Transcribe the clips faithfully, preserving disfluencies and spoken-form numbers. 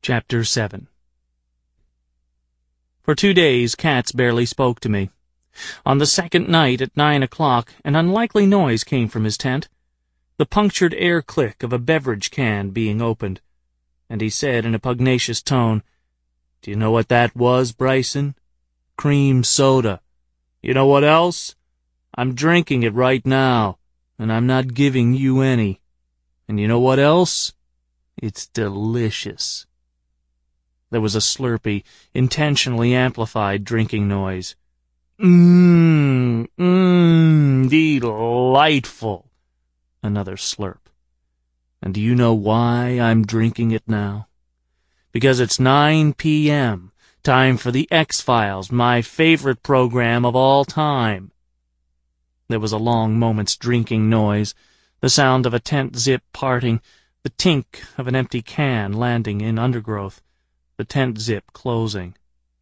Chapter seven. For two days Katz barely spoke to me. On the second night at nine o'clock an unlikely noise came from his tent, the punctured air click of a beverage can being opened, and he said in a pugnacious tone, "Do you know what that was, Bryson? Cream soda. You know what else? I'm drinking it right now, and I'm not giving you any. And you know what else? It's delicious." There was a slurpy, intentionally amplified drinking noise. Mmm, mmm, delightful. Another slurp. And do you know why I'm drinking it now? Because it's nine p m, time for the X-Files, my favorite program of all time. There was a long moment's drinking noise, the sound of a tent zip parting, the tink of an empty can landing in undergrowth, the tent zip closing.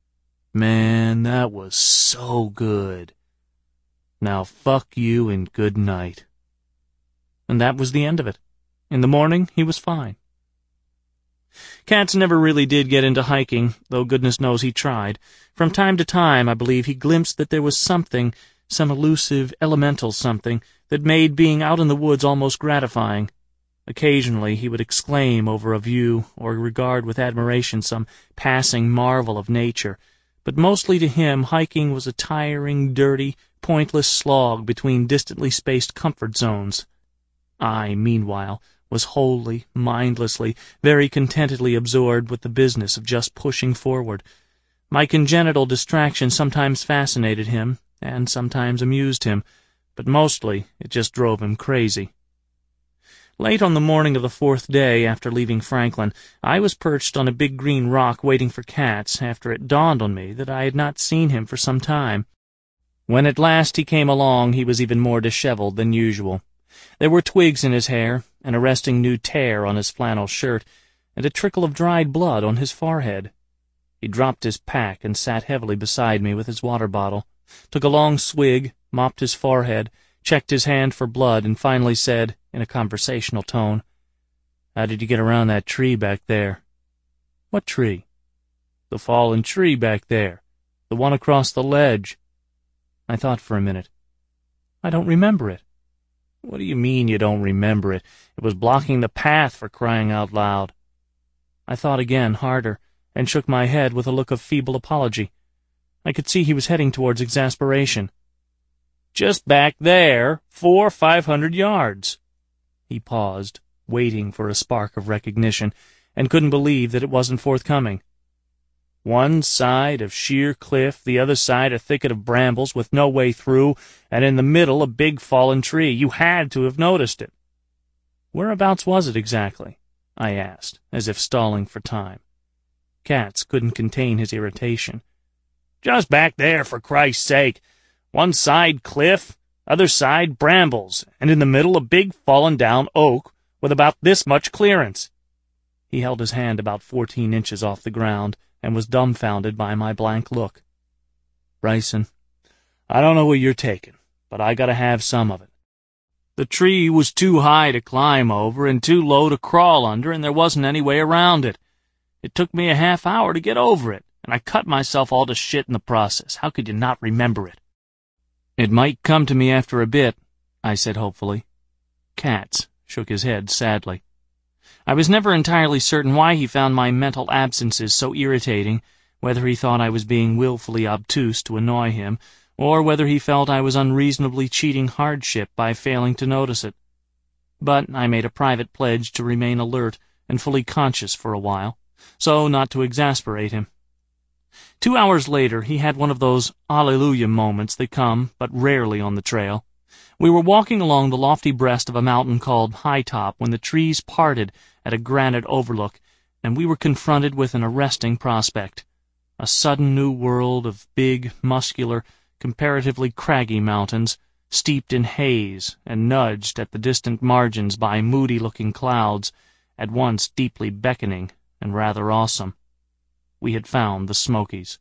Man, that was so good. Now fuck you and good night. And that was the end of it. In the morning, he was fine. Katz never really did get into hiking, though goodness knows he tried. From time to time, I believe, he glimpsed that there was something, some elusive, elemental something, that made being out in the woods almost gratifying. Occasionally he would exclaim over a view, or regard with admiration some passing marvel of nature, but mostly to him hiking was a tiring, dirty, pointless slog between distantly spaced comfort zones. I, meanwhile, was wholly, mindlessly, very contentedly absorbed with the business of just pushing forward. My congenital distraction sometimes fascinated him, and sometimes amused him, but mostly it just drove him crazy. Late on the morning of the fourth day after leaving Franklin, I was perched on a big green rock waiting for Katz after it dawned on me that I had not seen him for some time. When at last he came along, he was even more disheveled than usual. There were twigs in his hair, an arresting new tear on his flannel shirt, and a trickle of dried blood on his forehead. He dropped his pack and sat heavily beside me with his water bottle, took a long swig, mopped his forehead, checked his hand for blood, and finally said, in a conversational tone, "How did you get around that tree back there?" "What tree?" "The fallen tree back there. The one across the ledge." I thought for a minute. "I don't remember it." "What do you mean you don't remember it? It was blocking the path, for crying out loud." I thought again, harder, and shook my head with a look of feeble apology. I could see he was heading towards exasperation. "Just back there, four or five hundred yards." He paused, waiting for a spark of recognition, and couldn't believe that it wasn't forthcoming. "One side of sheer cliff, the other side a thicket of brambles with no way through, and in the middle a big fallen tree. You had to have noticed it." "Whereabouts was it exactly?" I asked, as if stalling for time. Katz couldn't contain his irritation. "Just back there, for Christ's sake. One side cliff, other side brambles, and in the middle a big fallen-down oak with about this much clearance." He held his hand about fourteen inches off the ground, and was dumbfounded by my blank look. "Bryson, I don't know where you're taking, but I gotta have some of it. The tree was too high to climb over and too low to crawl under, and there wasn't any way around it. It took me a half hour to get over it, and I cut myself all to shit in the process. How could you not remember it?" "It might come to me after a bit," I said hopefully. Katz shook his head sadly. I was never entirely certain why he found my mental absences so irritating, whether he thought I was being willfully obtuse to annoy him, or whether he felt I was unreasonably cheating hardship by failing to notice it. But I made a private pledge to remain alert and fully conscious for a while, so not to exasperate him. Two hours later he had one of those Alleluia moments that come but rarely on the trail. We were walking along the lofty breast of a mountain called High Top when the trees parted at a granite overlook, and we were confronted with an arresting prospect. A sudden new world of big, muscular, comparatively craggy mountains, steeped in haze and nudged at the distant margins by moody-looking clouds, at once deeply beckoning and rather awesome. We had found the Smokies.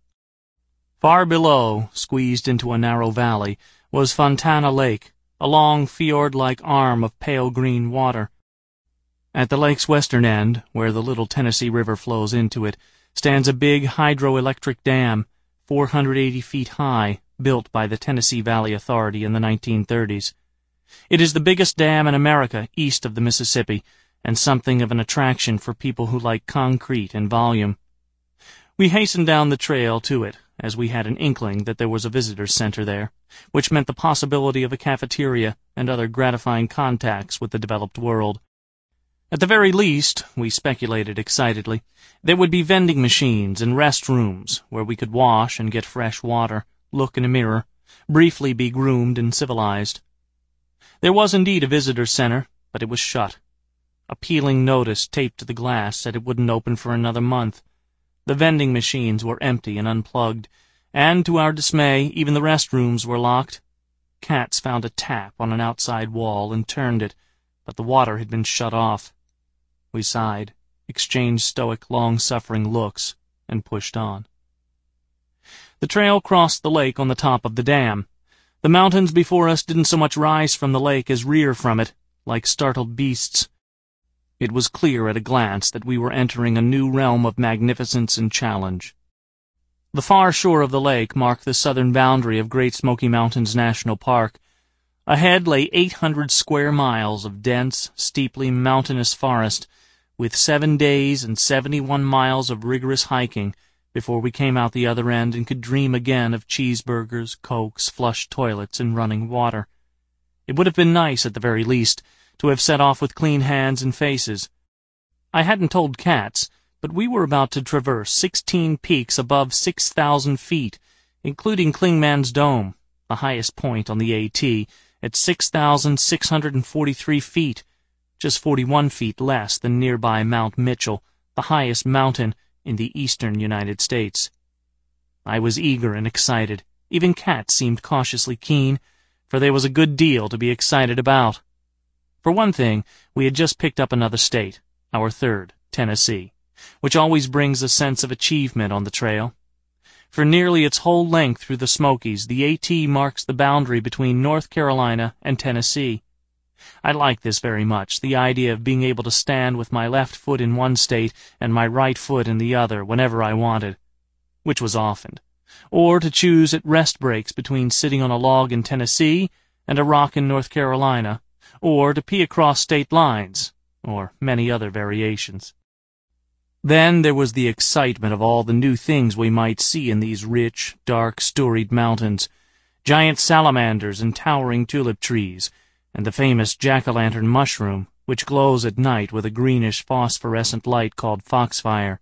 Far below, squeezed into a narrow valley, was Fontana Lake, a long fjord-like arm of pale green water. At the lake's western end, where the little Tennessee River flows into it, stands a big hydroelectric dam, four hundred eighty feet high, built by the Tennessee Valley Authority in the nineteen thirties. It is the biggest dam in America east of the Mississippi, and something of an attraction for people who like concrete and volume. We hastened down the trail to it, as we had an inkling that there was a visitors' center there, which meant the possibility of a cafeteria and other gratifying contacts with the developed world. At the very least, we speculated excitedly, there would be vending machines and restrooms where we could wash and get fresh water, look in a mirror, briefly be groomed and civilized. There was indeed a visitors' center, but it was shut. A peeling notice taped to the glass said it wouldn't open for another month. The vending machines were empty and unplugged, and to our dismay, even the restrooms were locked. Katz found a tap on an outside wall and turned it, but the water had been shut off. We sighed, exchanged stoic, long-suffering looks, and pushed on. The trail crossed the lake on the top of the dam. The mountains before us didn't so much rise from the lake as rear from it, like startled beasts. It was clear at a glance that we were entering a new realm of magnificence and challenge. The far shore of the lake marked the southern boundary of Great Smoky Mountains National Park. Ahead lay eight hundred square miles of dense, steeply mountainous forest, with seven days and seventy-one miles of rigorous hiking before we came out the other end and could dream again of cheeseburgers, cokes, flush toilets, and running water. It would have been nice, at the very least, to have set off with clean hands and faces. I hadn't told Katz, but we were about to traverse sixteen peaks above six thousand feet, including Clingman's Dome, the highest point on the AT, at six thousand six hundred forty-three feet, just forty-one feet less than nearby Mount Mitchell, the highest mountain in the eastern United States. I was eager and excited. Even Katz seemed cautiously keen, for there was a good deal to be excited about. For one thing, we had just picked up another state, our third, Tennessee, which always brings a sense of achievement on the trail. For nearly its whole length through the Smokies, the AT marks the boundary between North Carolina and Tennessee. I like this very much, the idea of being able to stand with my left foot in one state and my right foot in the other whenever I wanted, which was often, or to choose at rest breaks between sitting on a log in Tennessee and a rock in North Carolina, or to pee across state lines, or many other variations. Then there was the excitement of all the new things we might see in these rich, dark, storied mountains, giant salamanders and towering tulip trees, and the famous jack-o'-lantern mushroom, which glows at night with a greenish phosphorescent light called foxfire.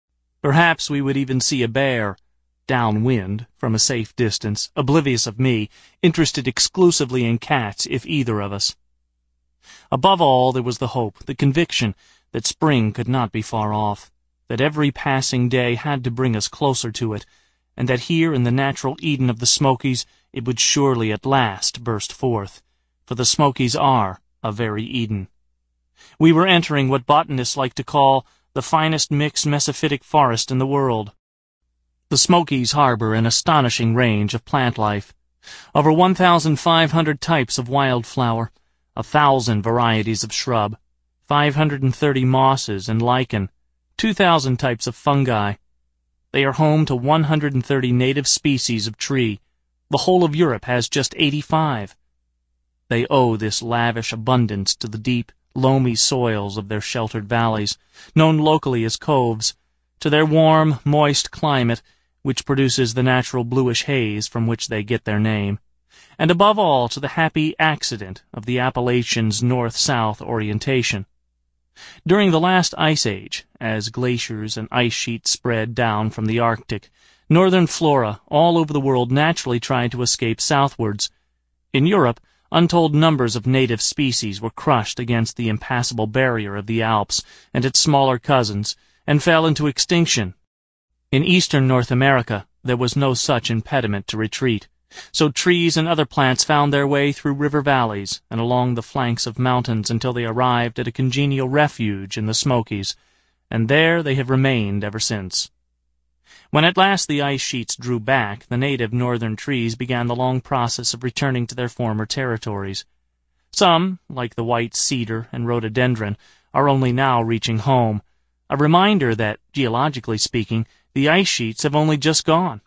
Perhaps we would even see a bear, downwind, from a safe distance, oblivious of me, interested exclusively in cats, if either of us. Above all, there was the hope, the conviction, that spring could not be far off, that every passing day had to bring us closer to it, and that here in the natural Eden of the Smokies it would surely at last burst forth, for the Smokies are a very Eden. We were entering what botanists like to call the finest mixed mesophytic forest in the world. The Smokies harbor an astonishing range of plant life, over one thousand five hundred types of wildflower, a thousand varieties of shrub, five hundred thirty mosses and lichen, two thousand types of fungi. They are home to one hundred thirty native species of tree. The whole of Europe has just eighty-five. They owe this lavish abundance to the deep, loamy soils of their sheltered valleys, known locally as coves, to their warm, moist climate, which produces the natural bluish haze from which they get their name, and above all to the happy accident of the Appalachians' north-south orientation. During the last ice age, as glaciers and ice sheets spread down from the Arctic, northern flora all over the world naturally tried to escape southwards. In Europe, untold numbers of native species were crushed against the impassable barrier of the Alps and its smaller cousins, and fell into extinction. In eastern North America, there was no such impediment to retreat, so trees and other plants found their way through river valleys and along the flanks of mountains until they arrived at a congenial refuge in the Smokies, and there they have remained ever since. When at last the ice sheets drew back, the native northern trees began the long process of returning to their former territories. Some, like the white cedar and rhododendron, are only now reaching home, a reminder that, geologically speaking, the ice sheets have only just gone.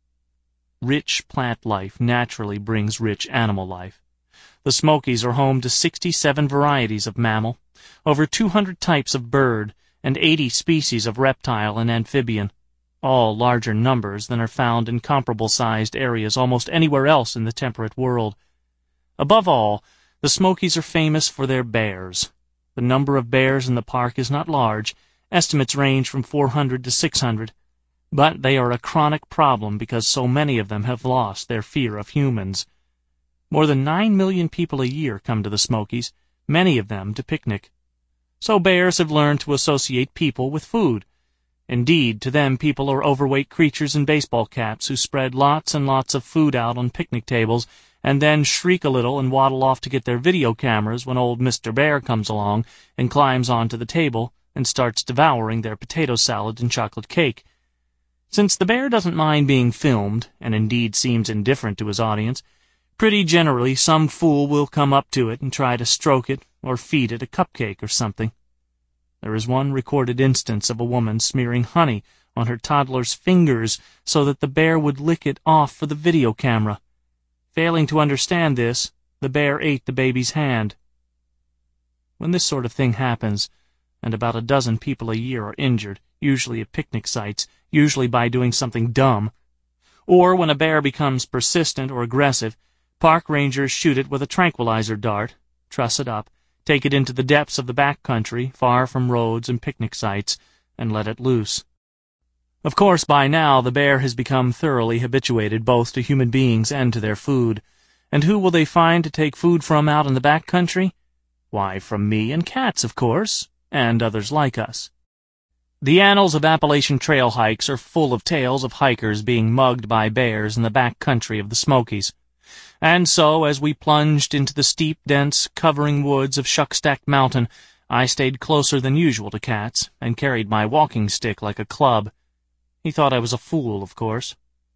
Rich plant life naturally brings rich animal life. The Smokies are home to sixty-seven varieties of mammal, over two hundred types of bird, and eighty species of reptile and amphibian, all larger numbers than are found in comparable-sized areas almost anywhere else in the temperate world. Above all, the Smokies are famous for their bears. The number of bears in the park is not large. Estimates range from four hundred to six hundred. But they are a chronic problem because so many of them have lost their fear of humans. More than nine million people a year come to the Smokies, many of them to picnic. So bears have learned to associate people with food. Indeed, to them people are overweight creatures in baseball caps who spread lots and lots of food out on picnic tables and then shriek a little and waddle off to get their video cameras when old Mister Bear comes along and climbs onto the table and starts devouring their potato salad and chocolate cake. Since the bear doesn't mind being filmed, and indeed seems indifferent to his audience, pretty generally some fool will come up to it and try to stroke it or feed it a cupcake or something. There is one recorded instance of a woman smearing honey on her toddler's fingers so that the bear would lick it off for the video camera. Failing to understand this, the bear ate the baby's hand. When this sort of thing happens, and about a dozen people a year are injured, usually at picnic sites, usually by doing something dumb, or when a bear becomes persistent or aggressive, park rangers shoot it with a tranquilizer dart, truss it up, take it into the depths of the back country, far from roads and picnic sites, and let it loose. Of course, by now the bear has become thoroughly habituated both to human beings and to their food. And who will they find to take food from out in the back country? Why, from me and cats, of course, and others like us. The annals of Appalachian trail hikes are full of tales of hikers being mugged by bears in the back country of the Smokies. And so, as we plunged into the steep, dense, covering woods of Shuckstack Mountain, I stayed closer than usual to cats, and carried my walking stick like a club. He thought I was a fool, of course.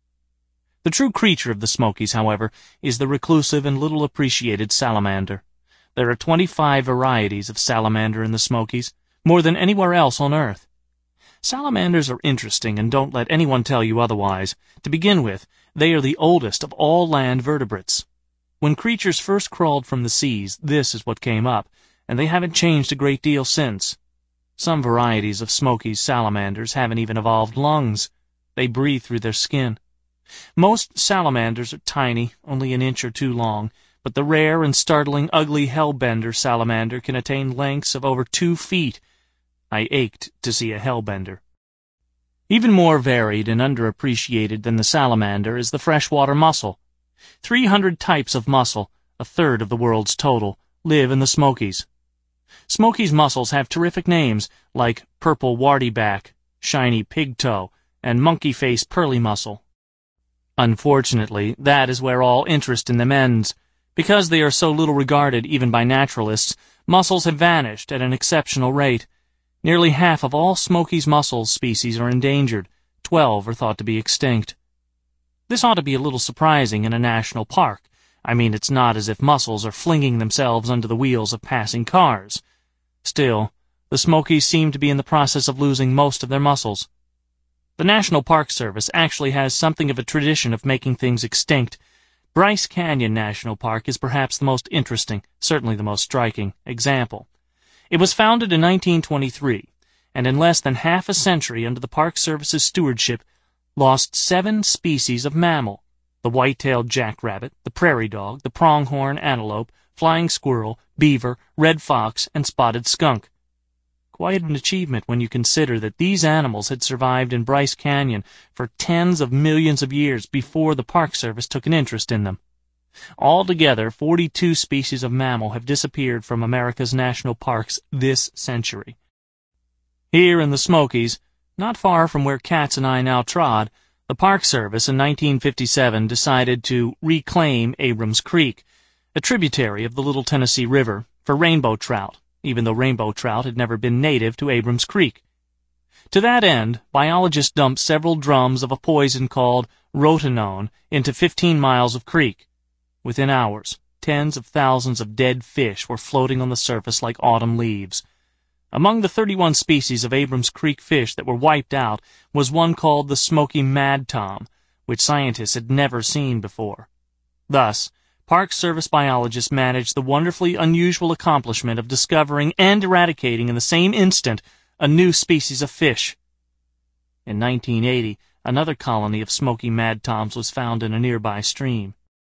The true creature of the Smokies, however, is the reclusive and little appreciated salamander. There are twenty-five varieties of salamander in the Smokies, more than anywhere else on Earth. Salamanders are interesting and don't let anyone tell you otherwise. To begin with, they are the oldest of all land vertebrates. When creatures first crawled from the seas, this is what came up, and they haven't changed a great deal since. Some varieties of Smokies salamanders haven't even evolved lungs. They breathe through their skin. Most salamanders are tiny, only an inch or two long, but the rare and startling ugly hellbender salamander can attain lengths of over two feet. I ached to see a hellbender. Even more varied and underappreciated than the salamander is the freshwater mussel. Three hundred types of mussel, a third of the world's total, live in the Smokies. Smokies mussels have terrific names like purple wartyback, shiny pigtoe, and monkey-face pearly mussel. Unfortunately, that is where all interest in them ends. Because they are so little regarded even by naturalists, mussels have vanished at an exceptional rate. Nearly half of all Smokies mussel species are endangered. Twelve are thought to be extinct. This ought to be a little surprising in a national park. I mean, it's not as if mussels are flinging themselves under the wheels of passing cars. Still, the Smokies seem to be in the process of losing most of their mussels. The National Park Service actually has something of a tradition of making things extinct. Bryce Canyon National Park is perhaps the most interesting, certainly the most striking, example. It was founded in nineteen twenty-three, and in less than half a century under the Park Service's stewardship, lost seven species of mammal: the white-tailed jackrabbit, the prairie dog, the pronghorn antelope, flying squirrel, beaver, red fox, and spotted skunk. Quite an achievement when you consider that these animals had survived in Bryce Canyon for tens of millions of years before the Park Service took an interest in them. Altogether, forty-two species of mammal have disappeared from America's national parks this century. Here in the Smokies, not far from where Katz and I now trod, the Park Service in nineteen fifty-seven decided to reclaim Abrams Creek, a tributary of the Little Tennessee River, for rainbow trout, even though rainbow trout had never been native to Abrams Creek. To that end, biologists dumped several drums of a poison called rotenone into fifteen miles of creek. Within hours, tens of thousands of dead fish were floating on the surface like autumn leaves. Among the thirty-one species of Abrams Creek fish that were wiped out was one called the smoky mad tom, which scientists had never seen before. Thus, Park Service biologists managed the wonderfully unusual accomplishment of discovering and eradicating in the same instant a new species of fish. In nineteen eighty, another colony of smoky mad toms was found in a nearby stream.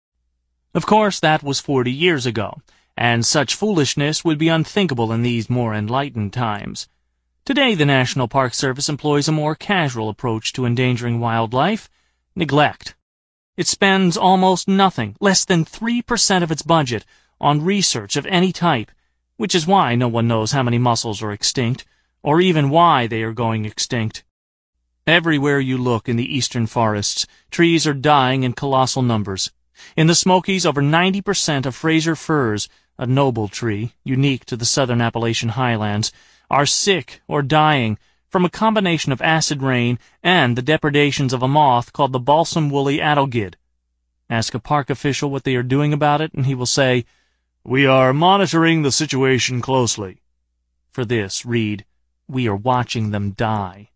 Of course, that was forty years ago, and such foolishness would be unthinkable in these more enlightened times. Today, the National Park Service employs a more casual approach to endangering wildlife: neglect. It spends almost nothing, less than three percent of its budget, on research of any type, which is why no one knows how many mussels are extinct, or even why they are going extinct. Everywhere you look in the eastern forests, trees are dying in colossal numbers. In the Smokies, over ninety percent of Fraser firs, a noble tree, unique to the southern Appalachian highlands, are sick or dying from a combination of acid rain and the depredations of a moth called the balsam woolly adelgid. Ask a park official what they are doing about it, and he will say, "We are monitoring the situation closely." For this, read, "We are watching them die."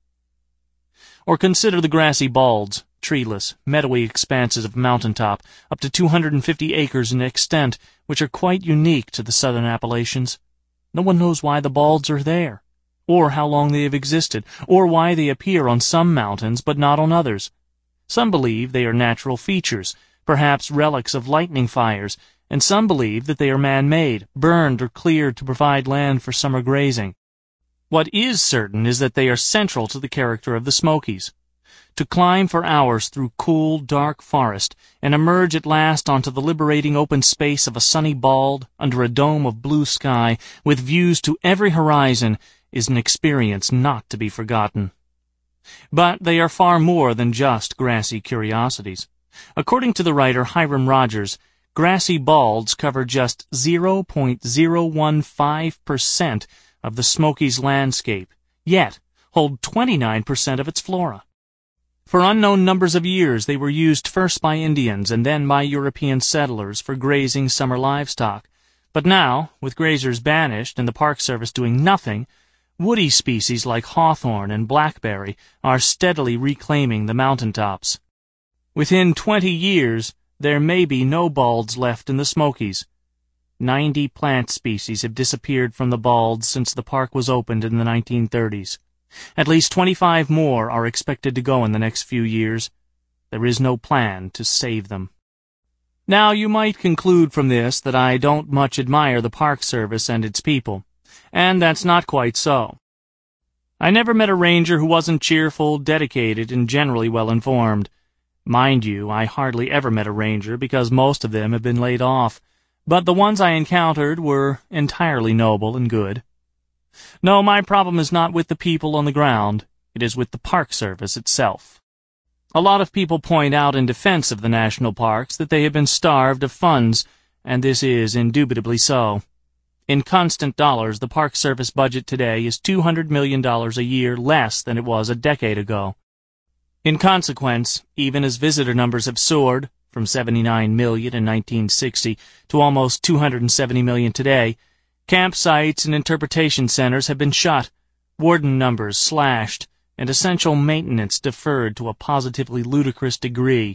Or consider the grassy balds, treeless, meadowy expanses of mountaintop, up to two hundred fifty acres in extent, which are quite unique to the southern Appalachians. No one knows why the balds are there, or how long they have existed, or why they appear on some mountains but not on others. Some believe they are natural features, perhaps relics of lightning fires, and some believe that they are man-made, burned or cleared to provide land for summer grazing. What is certain is that they are central to the character of the Smokies. To climb for hours through cool, dark forest, and emerge at last onto the liberating open space of a sunny bald, under a dome of blue sky, with views to every horizon, is an experience not to be forgotten. But they are far more than just grassy curiosities. According to the writer Hiram Rogers, grassy balds cover just zero point zero one five percent of the Smokies landscape, yet hold twenty-nine percent of its flora. For unknown numbers of years they were used first by Indians and then by European settlers for grazing summer livestock. But now, with grazers banished and the Park Service doing nothing, woody species like hawthorn and blackberry are steadily reclaiming the mountaintops. Within twenty years, there may be no balds left in the Smokies. Ninety plant species have disappeared from the balds since the park was opened in the nineteen thirties. At least twenty-five more are expected to go in the next few years. There is no plan to save them. Now, you might conclude from this that I don't much admire the Park Service and its people, and that's not quite so. I never met a ranger who wasn't cheerful, dedicated, and generally well-informed. Mind you, I hardly ever met a ranger because most of them have been laid off, but the ones I encountered were entirely noble and good. No, my problem is not with the people on the ground. It is with the Park Service itself. A lot of people point out in defense of the national parks that they have been starved of funds, and this is indubitably so. In constant dollars, the Park Service budget today is two hundred million dollars a year less than it was a decade ago. In consequence, even as visitor numbers have soared, from seventy-nine million in nineteen sixty to almost two hundred seventy million today, campsites and interpretation centers have been shut, warden numbers slashed, and essential maintenance deferred to a positively ludicrous degree.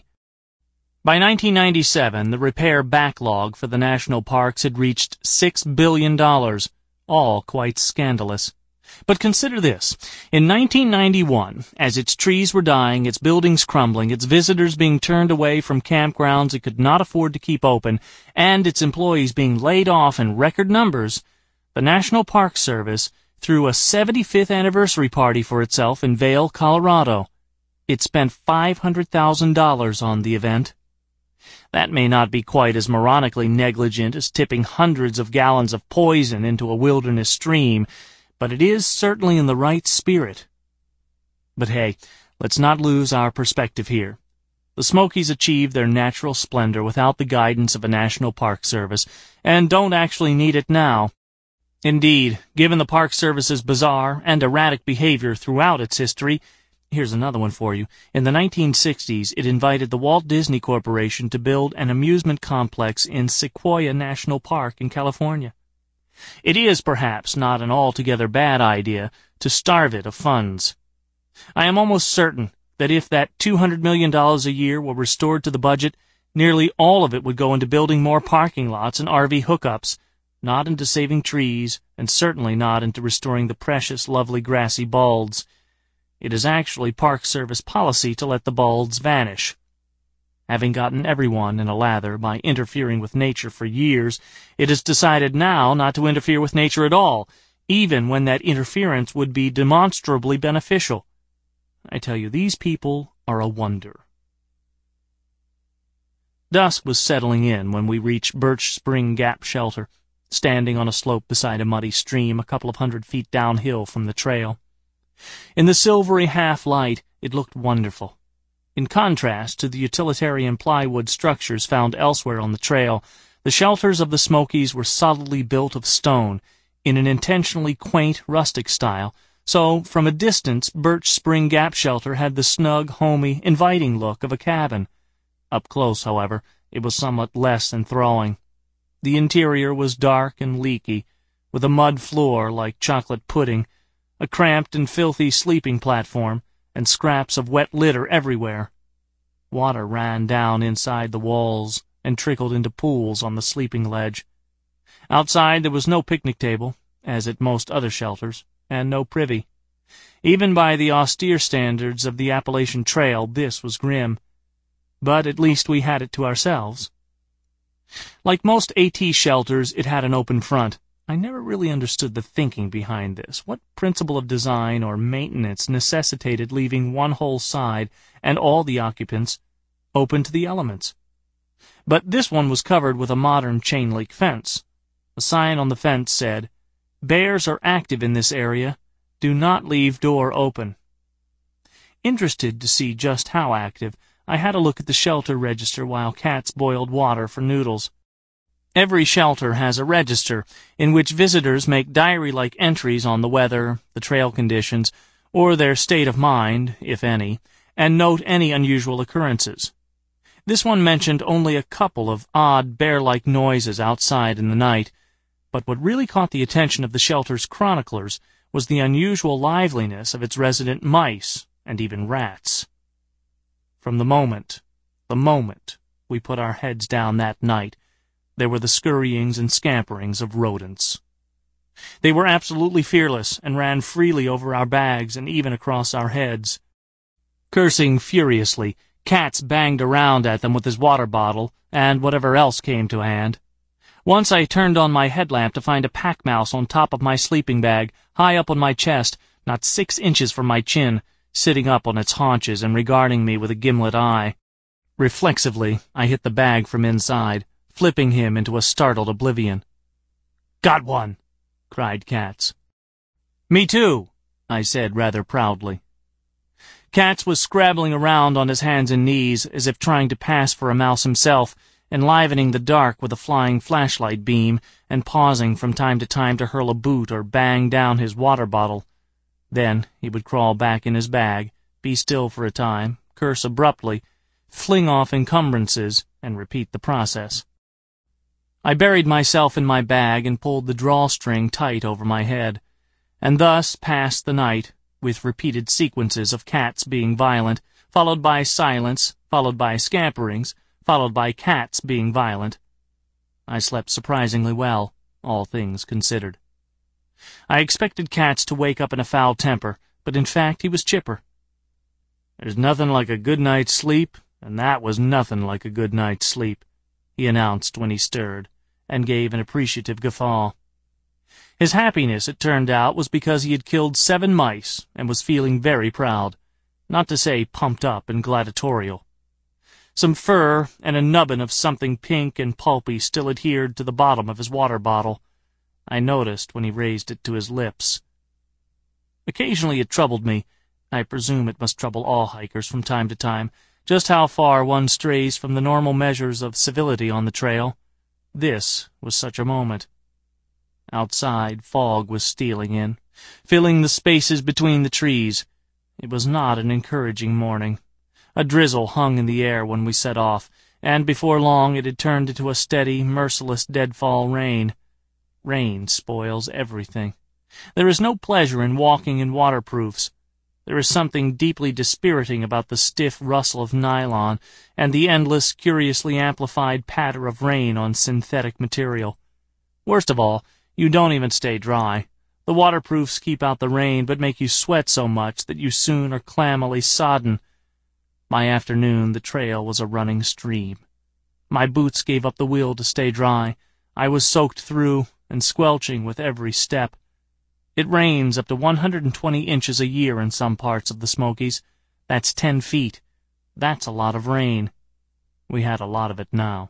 By nineteen ninety-seven, the repair backlog for the national parks had reached six billion dollars, all quite scandalous. But consider this. In nineteen ninety-one, as its trees were dying, its buildings crumbling, its visitors being turned away from campgrounds it could not afford to keep open, and its employees being laid off in record numbers, the National Park Service threw a seventy-fifth anniversary party for itself in Vail, Colorado. It spent five hundred thousand dollars on the event. That may not be quite as moronically negligent as tipping hundreds of gallons of poison into a wilderness stream, but it is certainly in the right spirit. But hey, let's not lose our perspective here. The Smokies achieved their natural splendor without the guidance of a National Park Service, and don't actually need it now. Indeed, given the Park Service's bizarre and erratic behavior throughout its history, here's another one for you. In the nineteen sixties, it invited the Walt Disney Corporation to build an amusement complex in Sequoia National Park in California. It is, perhaps, not an altogether bad idea to starve it of funds. I am almost certain that if that two hundred million dollars a year were restored to the budget, nearly all of it would go into building more parking lots and R V hookups, not into saving trees, and certainly not into restoring the precious, lovely grassy balds. It is actually Park Service policy to let the balds vanish. Having gotten everyone in a lather by interfering with nature for years, it is decided now not to interfere with nature at all, even when that interference would be demonstrably beneficial. I tell you, these people are a wonder. Dusk was settling in when we reached Birch Spring Gap Shelter, standing on a slope beside a muddy stream a couple of hundred feet downhill from the trail. In the silvery half-light, it looked wonderful. In contrast to the utilitarian plywood structures found elsewhere on the trail, the shelters of the Smokies were solidly built of stone, in an intentionally quaint, rustic style, so from a distance Birch Spring Gap Shelter had the snug, homey, inviting look of a cabin. Up close, however, it was somewhat less enthralling. The interior was dark and leaky, with a mud floor like chocolate pudding, a cramped and filthy sleeping platform, and scraps of wet litter everywhere. Water ran down inside the walls and trickled into pools on the sleeping ledge. Outside there was no picnic table, as at most other shelters, and no privy. Even by the austere standards of the Appalachian Trail, this was grim. But at least we had it to ourselves. Like most AT shelters, it had an open front. I never really understood the thinking behind this. What principle of design or maintenance necessitated leaving one whole side, and all the occupants, open to the elements? But this one was covered with a modern chain-link fence. A sign on the fence said, "Bears are active in this area. Do not leave door open." Interested to see just how active, I had a look at the shelter register while Cats boiled water for noodles. Every shelter has a register in which visitors make diary-like entries on the weather, the trail conditions, or their state of mind, if any, and note any unusual occurrences. This one mentioned only a couple of odd bear-like noises outside in the night, but what really caught the attention of the shelter's chroniclers was the unusual liveliness of its resident mice, and even rats. From the moment, the moment we put our heads down that night, there were the scurryings and scamperings of rodents. They were absolutely fearless, and ran freely over our bags and even across our heads. Cursing furiously, Cats banged around at them with his water bottle, and whatever else came to hand. Once I turned on my headlamp to find a pack mouse on top of my sleeping bag, high up on my chest, not six inches from my chin, sitting up on its haunches and regarding me with a gimlet eye. Reflexively, I hit the bag from inside, flipping him into a startled oblivion. "Got one!" cried Cats. "Me too," I said rather proudly. Cats was scrabbling around on his hands and knees as if trying to pass for a mouse himself, enlivening the dark with a flying flashlight beam, and pausing from time to time to hurl a boot or bang down his water bottle. Then he would crawl back in his bag, be still for a time, curse abruptly, fling off encumbrances, and repeat the process. I buried myself in my bag and pulled the drawstring tight over my head, and thus passed the night, with repeated sequences of Cats being violent, followed by silence, followed by scamperings, followed by Cats being violent. I slept surprisingly well, all things considered. I expected Cats to wake up in a foul temper, but in fact he was chipper. "There's nothing like a good night's sleep, and that was nothing like a good night's sleep," he announced when he stirred, and gave an appreciative guffaw. His happiness, it turned out, was because he had killed seven mice, and was feeling very proud, not to say pumped up and gladiatorial. Some fur and a nubbin of something pink and pulpy still adhered to the bottom of his water bottle. I noticed when he raised it to his lips. Occasionally it troubled me, I presume it must trouble all hikers from time to time, just how far one strays from the normal measures of civility on the trail. This was such a moment. Outside, fog was stealing in, filling the spaces between the trees. It was not an encouraging morning. A drizzle hung in the air when we set off, and before long it had turned into a steady, merciless deadfall rain. Rain spoils everything. There is no pleasure in walking in waterproofs. There is something deeply dispiriting about the stiff rustle of nylon and the endless, curiously amplified patter of rain on synthetic material. Worst of all, you don't even stay dry. The waterproofs keep out the rain, but make you sweat so much that you soon are clammily sodden. By afternoon, the trail was a running stream. My boots gave up the will to stay dry. I was soaked through and squelching with every step. It rains up to one hundred twenty inches a year in some parts of the Smokies. That's ten feet. That's a lot of rain. We had a lot of it now.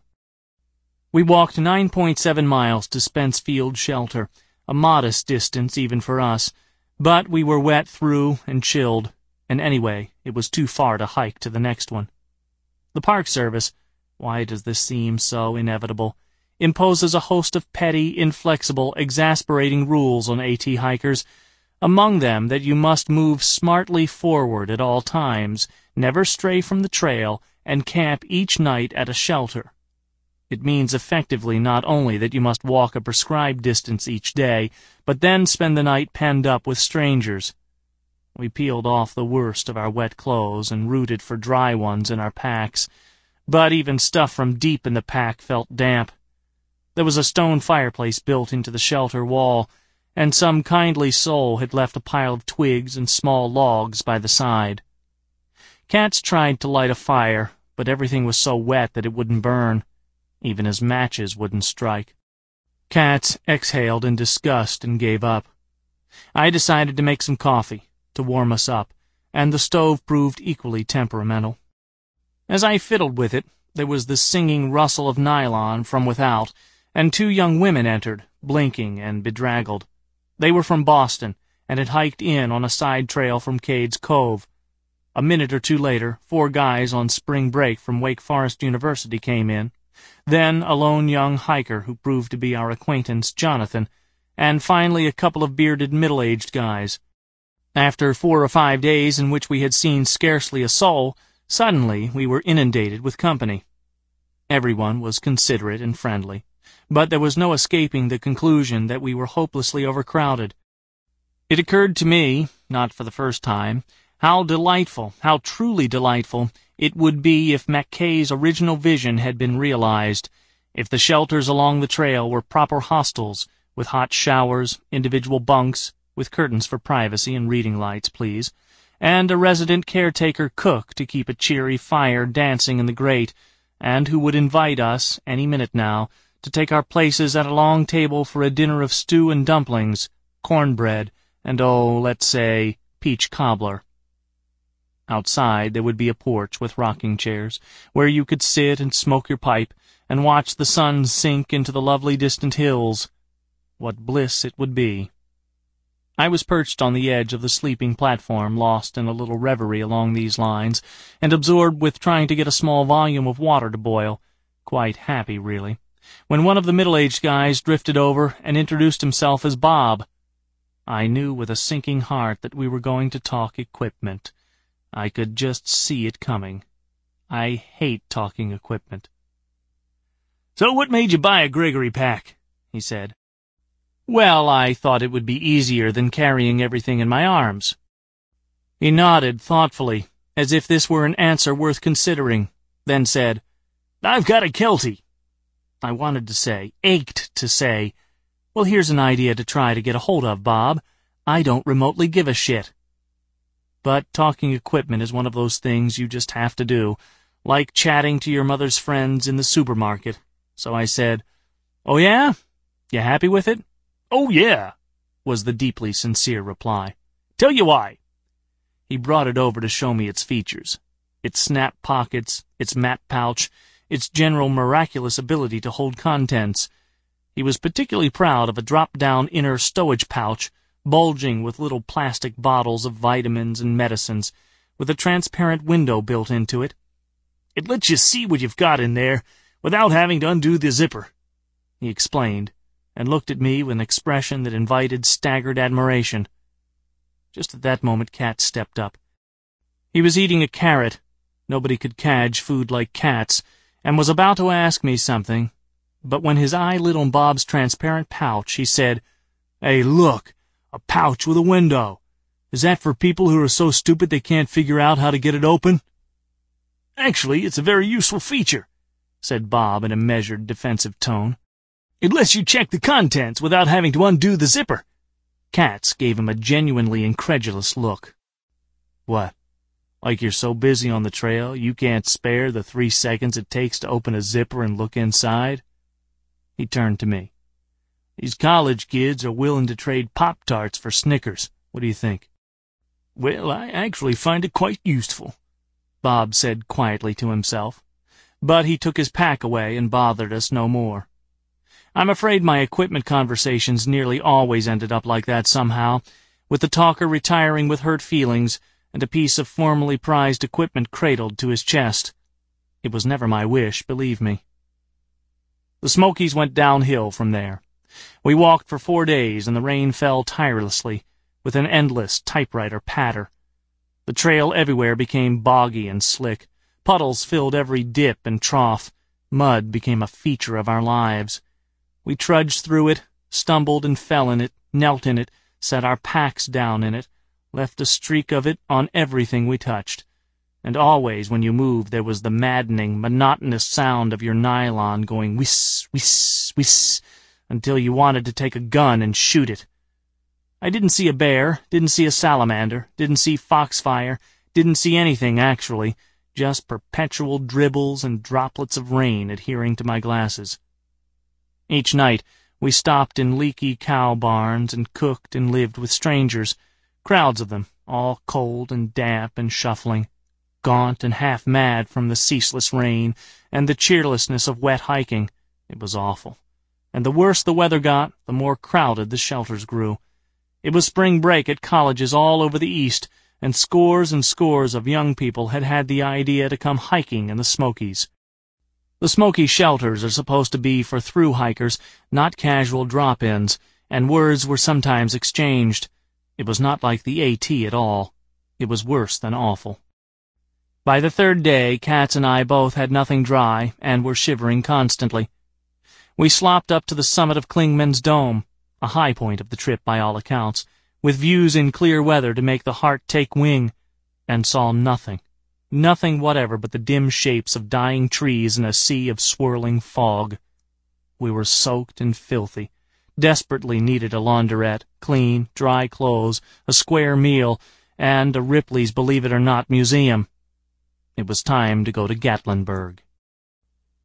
We walked nine point seven miles to Spence Field Shelter, a modest distance even for us, but we were wet through and chilled, and anyway, it was too far to hike to the next one. The Park Service, why does this seem so inevitable, imposes a host of petty, inflexible, exasperating rules on AT hikers, among them that you must move smartly forward at all times, never stray from the trail, and camp each night at a shelter. It means effectively not only that you must walk a prescribed distance each day, but then spend the night penned up with strangers. We peeled off the worst of our wet clothes and rooted for dry ones in our packs, but even stuff from deep in the pack felt damp. There was a stone fireplace built into the shelter wall, and some kindly soul had left a pile of twigs and small logs by the side. Katz tried to light a fire, but everything was so wet that it wouldn't burn. Even his matches wouldn't strike. Katz exhaled in disgust and gave up. I decided to make some coffee, to warm us up, and the stove proved equally temperamental. As I fiddled with it, there was the singing rustle of nylon from without, and two young women entered, blinking and bedraggled. They were from Boston, and had hiked in on a side trail from Cades Cove. A minute or two later, four guys on spring break from Wake Forest University came in, then a lone young hiker who proved to be our acquaintance Jonathan, and finally a couple of bearded middle-aged guys. After four or five days in which we had seen scarcely a soul, suddenly we were inundated with company. Everyone was considerate and friendly, but there was no escaping the conclusion that we were hopelessly overcrowded. It occurred to me, not for the first time, how delightful, how truly delightful, it would be if Mackay's original vision had been realized, if the shelters along the trail were proper hostels, with hot showers, individual bunks, with curtains for privacy and reading lights, please, and a resident caretaker cook to keep a cheery fire dancing in the grate, and who would invite us, any minute now, to take our places at a long table for a dinner of stew and dumplings, cornbread, and, oh, let's say, peach cobbler. Outside there would be a porch with rocking chairs, where you could sit and smoke your pipe, and watch the sun sink into the lovely distant hills. What bliss it would be. I was perched on the edge of the sleeping platform, lost in a little reverie along these lines, and absorbed with trying to get a small volume of water to boil, quite happy, really, when one of the middle-aged guys drifted over and introduced himself as Bob. I knew with a sinking heart that we were going to talk equipment. I could just see it coming. I hate talking equipment. "So what made you buy a Gregory pack?" he said. "Well, I thought it would be easier than carrying everything in my arms." He nodded thoughtfully, as if this were an answer worth considering, then said, "I've got a Kelty." I wanted to say, ached to say, "Well, here's an idea to try to get a hold of, Bob. I don't remotely give a shit." But talking equipment is one of those things you just have to do, like chatting to your mother's friends in the supermarket. So I said, "Oh, yeah? You happy with it?" "Oh, yeah," was the deeply sincere reply. "Tell you why." He brought it over to show me its features, its snap pockets, its map pouch, its general miraculous ability to hold contents. He was particularly proud of a drop-down inner stowage pouch, bulging with little plastic bottles of vitamins and medicines, with a transparent window built into it. "It lets you see what you've got in there, without having to undo the zipper," he explained, and looked at me with an expression that invited staggered admiration. Just at that moment Katz stepped up. He was eating a carrot. Nobody could cadge food like cats, and was about to ask me something, but when his eye lit on Bob's transparent pouch, he said, "Hey, look, a pouch with a window. Is that for people who are so stupid they can't figure out how to get it open?" "Actually, it's a very useful feature," said Bob in a measured, defensive tone. "It lets you check the contents without having to undo the zipper." Katz gave him a genuinely incredulous look. "What, like you're so busy on the trail you can't spare the three seconds it takes to open a zipper and look inside?" He turned to me. "These college kids are willing to trade Pop-Tarts for Snickers. What do you think?" "Well, I actually find it quite useful," Bob said quietly to himself. But he took his pack away and bothered us no more. I'm afraid my equipment conversations nearly always ended up like that somehow, with the talker retiring with hurt feelings and a piece of formerly prized equipment cradled to his chest. It was never my wish, believe me. The Smokies went downhill from there. We walked for four days, and the rain fell tirelessly, with an endless typewriter patter. The trail everywhere became boggy and slick. Puddles filled every dip and trough. Mud became a feature of our lives. We trudged through it, stumbled and fell in it, knelt in it, set our packs down in it, left a streak of it on everything we touched. And always when you moved there was the maddening, monotonous sound of your nylon going whiss, whiss, whiss, until you wanted to take a gun and shoot it. I didn't see a bear, didn't see a salamander, didn't see foxfire, didn't see anything actually, just perpetual dribbles and droplets of rain adhering to my glasses. Each night we stopped in leaky cow barns and cooked and lived with strangers, crowds of them, all cold and damp and shuffling, gaunt and half-mad from the ceaseless rain and the cheerlessness of wet hiking. It was awful. And the worse the weather got, the more crowded the shelters grew. It was spring break at colleges all over the East, and scores and scores of young people had had the idea to come hiking in the Smokies. The Smoky shelters are supposed to be for through hikers, not casual drop-ins, and words were sometimes exchanged. It was not like the AT at all. It was worse than awful. By the third day, Katz and I both had nothing dry, and were shivering constantly. We slopped up to the summit of Clingman's Dome, a high point of the trip by all accounts, with views in clear weather to make the heart take wing, and saw nothing. Nothing whatever but the dim shapes of dying trees in a sea of swirling fog. We were soaked and filthy, desperately needed a launderette, clean, dry clothes, a square meal, and a Ripley's Believe It or Not museum. It was time to go to Gatlinburg.